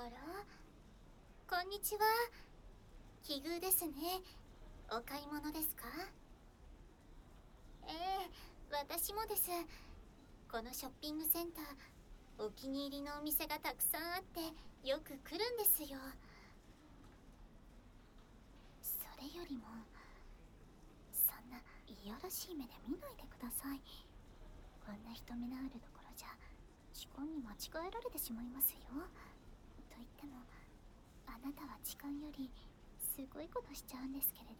あら、こんにちは。奇遇ですね。お買い物ですか？ええ、私もです。このショッピングセンター、お気に入りのお店がたくさんあってよく来るんですよ。それよりも、そんないやらしい目で見ないでください。こんな人目のあるところじゃ時間に間違えられてしまいますよ。と言っても、あなたは時間よりすごいことしちゃうんですけれど。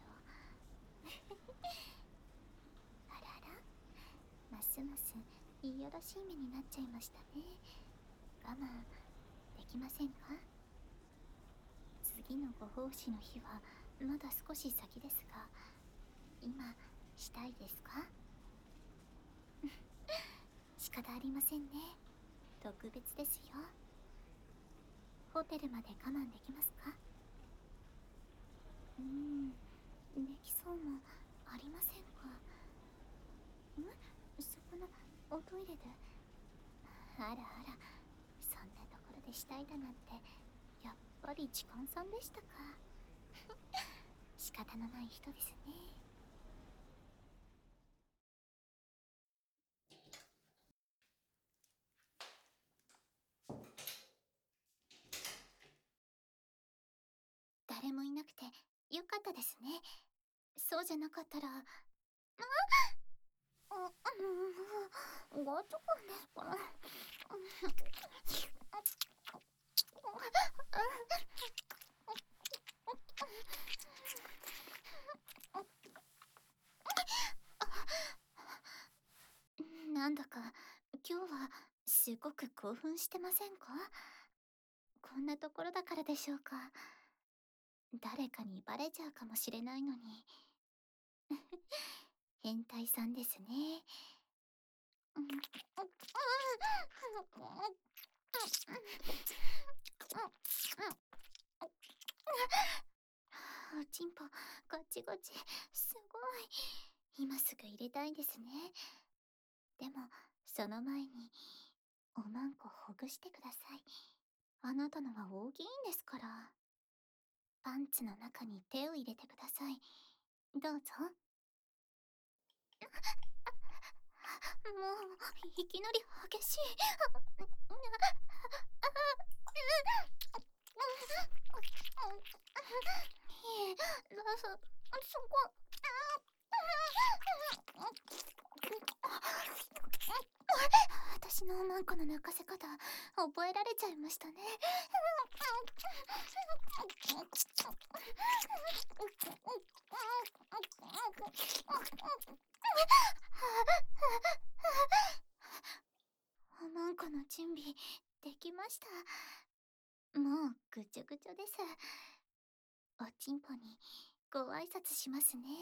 あらら、ますますいやらしい目になっちゃいましたね。我慢できませんか？次のご奉仕の日はまだ少し先ですが、今したいですか？仕方ありませんね。特別ですよ。ホテルまで我慢できますか？できそうもありませんか？そこのおトイレで。あらあら、そんなところでしたいだなんて、やっぱり時間さんでしたか。仕方のない人ですね。誰もいなくてよかったですね。そうじゃなかったら、ガチョコンですから。なんだか今日はすごく興奮してませんか？こんなところだからでしょうか。誰かにバレちゃうかもしれないのに。変態さんですね。おちんぽガチガチ、すごい。今すぐ入れたいですね。でもその前におまんこほぐしてください。あなたのは大きいんですから。パンツの中に手を入れてください。どうぞ。もういきなり激しい。いえ、そこ。私のおまんこの泣かせ方覚えられちゃいましたね。おまんこの準備できました。もうぐちょぐちょです。おちんぽにご挨拶しますね。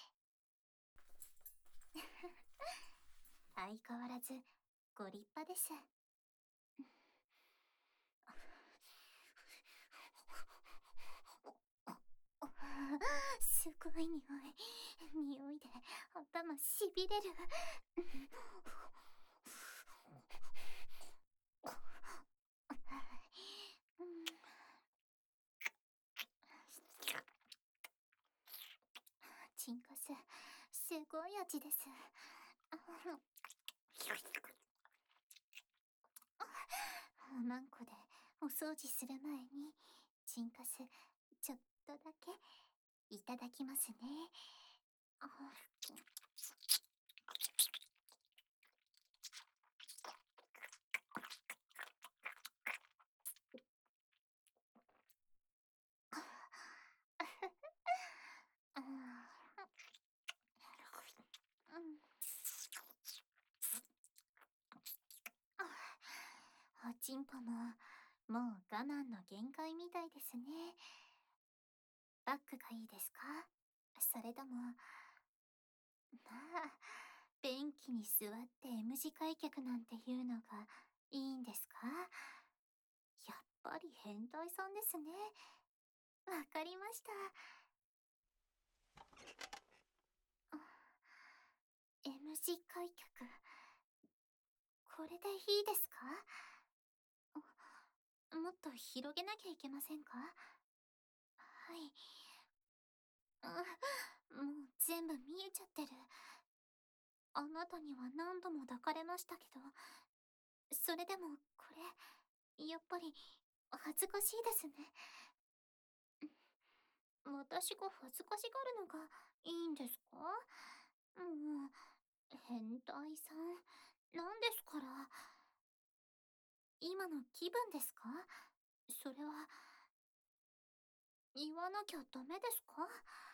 相変わらずご立派です。すごい匂い。匂いで頭しびれる。チンコス、すごい味です。おまんこでお掃除する前に、チンカスちょっとだけいただきますね。おちんぽももう我慢の限界みたいですね。バッグがいいですか？それとも、まあ、便器に座って M 字開脚なんていうのがいいんですか？やっぱり変態さんですね。わかりました。M 字開脚、これでいいですか？もっっと広げなきゃいけませんか？はい。もう全部見えちゃってる。あなたには何度も抱かれましたけど、それでもこれ、やっぱり恥ずかしいですね。私が恥ずかしがるのがいいんですか？もう、変態さん、なんですから。今の気分ですか？それは、言わなきゃダメですか？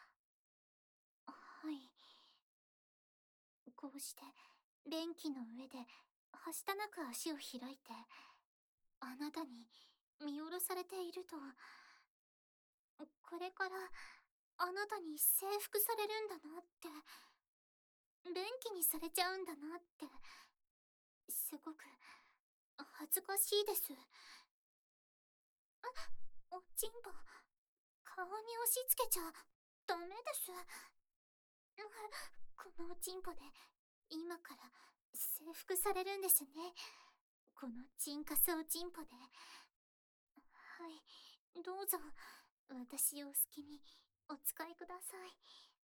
はい。こうして、便器の上で、はしたなく足を開いて、あなたに見下ろされていると、これからあなたに征服されるんだなって、便器にされちゃうんだなって、すごく恥ずかしいです。おちんぽ、顔に押し付けちゃダメです。このおちんぽで今から征服されるんですね。このチンカスおちんぽで。はい、どうぞ私を好きにお使いください。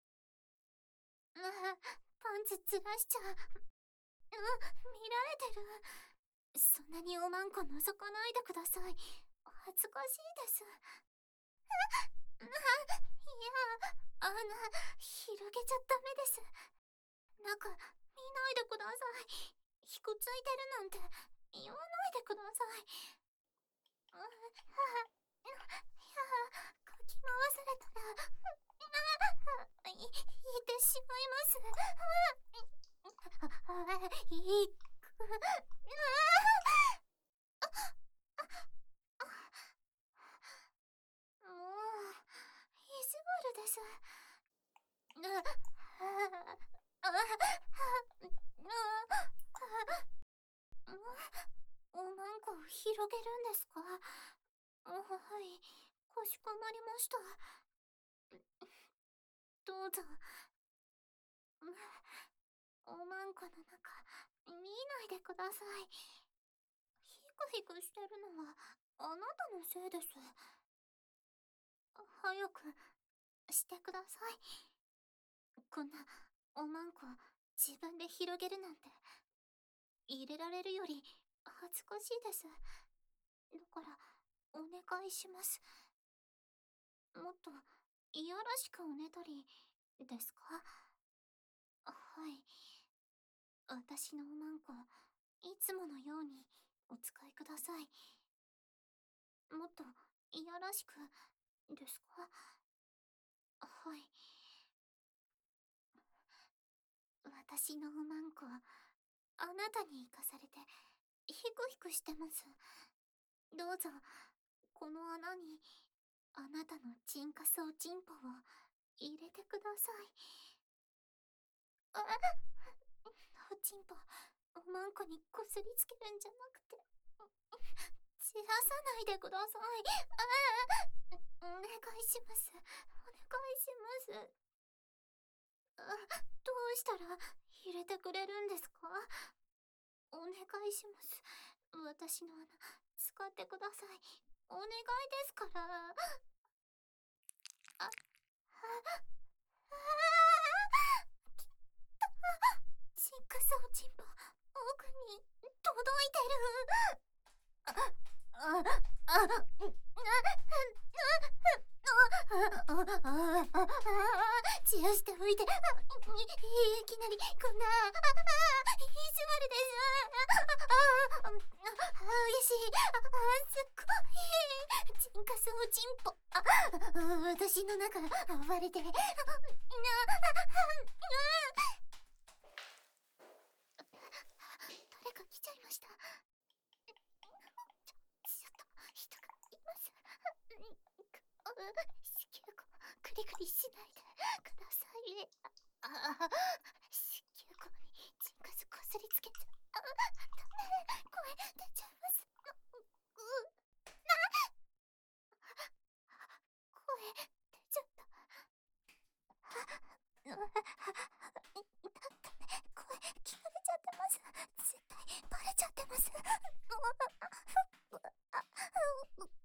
パンツずらしちゃう。見られてる。そんなにおまんこ覗かないでください。恥ずかしいです。いや、広げちゃダメです。中、見ないでください。ひくついてるなんて言わないでください。いや、かき回されたら、いてしまいます。いく。もう、意地悪です。おまんこを広げるんですか？はい、かしこまりました。どうぞ。おまんこの中、見ないでください。ヒクヒクしてるのは、あなたのせいです。早く、してください。こんな、おまんこ、自分で広げるなんて、入れられるより、恥ずかしいです。だから、お願いします。もっと、いやらしくおねだり、ですか？はい。私のおまんこ、いつものように、お使いください。もっと、いやらしく、ですか？はい。私のおまんこ、あなたに生かされて、ヒクヒクしてます。どうぞ、この穴に、あなたのチンカスおちんぽを入れてください。おちんぽ、おまんこにこすりつけるんじゃなくて、散らさないでください。お願いします。お願いします。どうしたら入れてくれるんですか？お願いします。私の穴、使ってください。お願いですから。あ、は、チンカスおちんぽ、奥に届いてる。あ、チラしておいて、いきなりこんな、意地悪です。激しい、すっごい、チンカスおちんぽ、私の中、暴れて、誰か来ちゃいました。ちょっと、人がいます。子宮口、クリクリしないでくださいね。子宮口にチンカスこすりつけちゃ。ダメ、声出ちゃいます。声出ちゃった。だって声聞かれちゃってます。絶対バレちゃってます。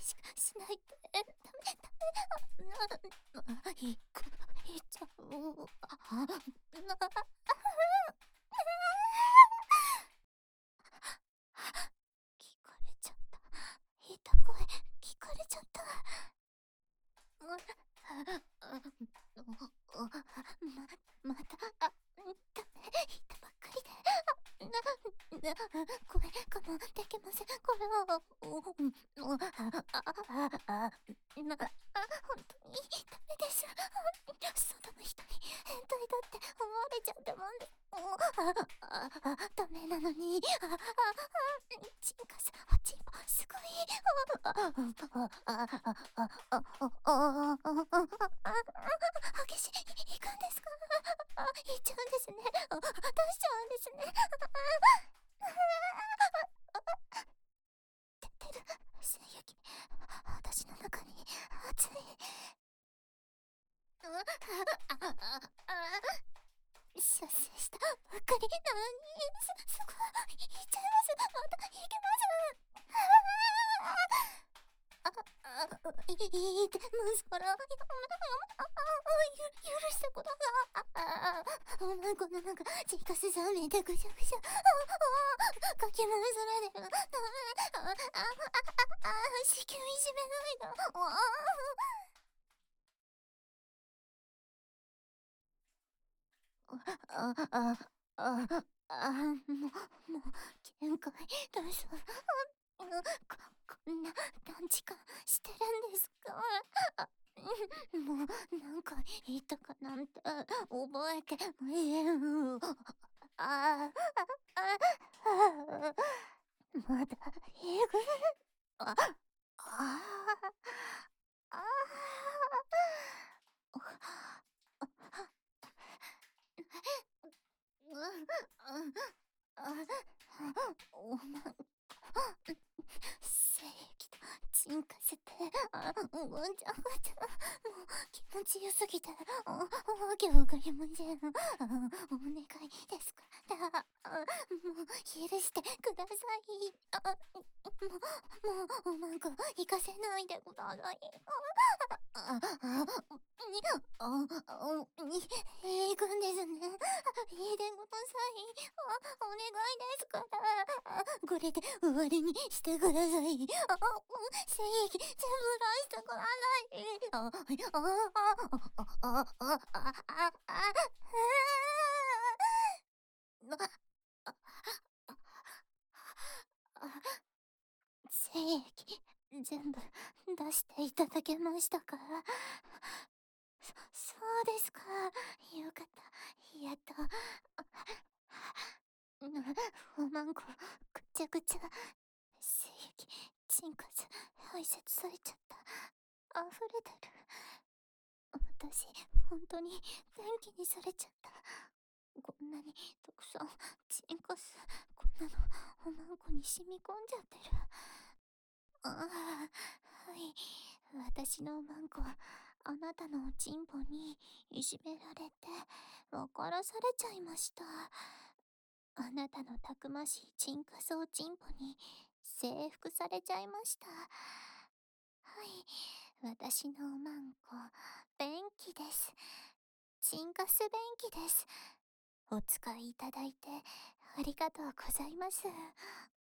しかしないで。ダメダメ。いっちゃう。聞かれちゃった。言った声聞かれちゃった。また、ダメ、言ったばっかりで。声我慢できません。これは、本当にダメです。外の人に変態だって思われちゃってもんです。ダメなのに。チンカス、チンポ、すごい。激しい、行くんですか？行っちゃうんですね。出しちゃうんですね。出てる、精液。私の中に、熱い。射精したばっかりなのに、すごい、いっちゃいます。また、いけます。いいて、息子ら、許してください。お前このなんか、チカスさんめてぐしゃぐしゃ。かき回されてる。子宮いじめないの。あ、あ、もう限界です。こんな短時間してるんですか？もう何回言ったかなんて覚えてないよ。ああ、まだ英語。あ、ああ、お前、精液と沈下せて、ごちゃごちゃ、もう気持ちよすぎて、わけわかりません。お願いですから、もう許してください。もうなんか行かせないでください。行くんですね。いいでください。お願いですから。これで終わりにしてください。精液全部出してください。精液全部出していただけましたか？そうですか。よかった。やっと。おまんこ、ぐちゃぐちゃ。精液、チンカス、排泄されちゃった。溢れてる。私、本当に元気にされちゃった。こんなにたくさん、チンカス、こんなの、おまんこに染み込んじゃってる。はい。私のおまんこは、あなたのおちんぽにいじめられて、分からされちゃいました。あなたのたくましいチンカスおちんぽに征服されちゃいました。はい。私のおまんこ、便器です。チンカス便器です。お使いいただいてありがとうございます。